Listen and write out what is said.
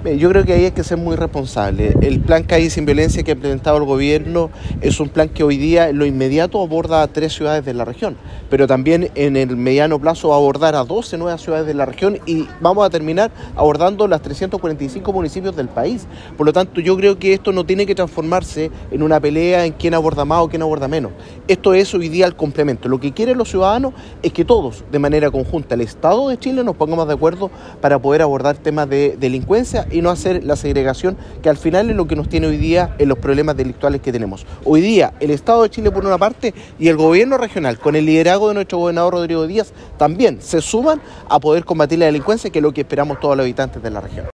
Yo creo que ahí hay que ser muy responsable. El plan Calle Sin Violencia que ha implementado el gobierno es un plan que hoy día en lo inmediato aborda a 3 ciudades de la región, pero también en el mediano plazo va a abordar a 12 nuevas ciudades de la región y vamos a terminar abordando las 345 municipios del país. Por lo tanto, yo creo que esto no tiene que transformarse en una pelea en quién aborda más o quién aborda menos. Esto es hoy día el complemento. Lo que quieren los ciudadanos es que todos, de manera conjunta, el Estado de Chile, nos pongamos de acuerdo para poder abordar temas de delincuencia y no hacer la segregación que al final es lo que nos tiene hoy día en los problemas delictuales que tenemos. Hoy día el Estado de Chile por una parte y el gobierno regional con el liderazgo de nuestro gobernador Rodrigo Díaz también se suman a poder combatir la delincuencia, que es lo que esperamos todos los habitantes de la región.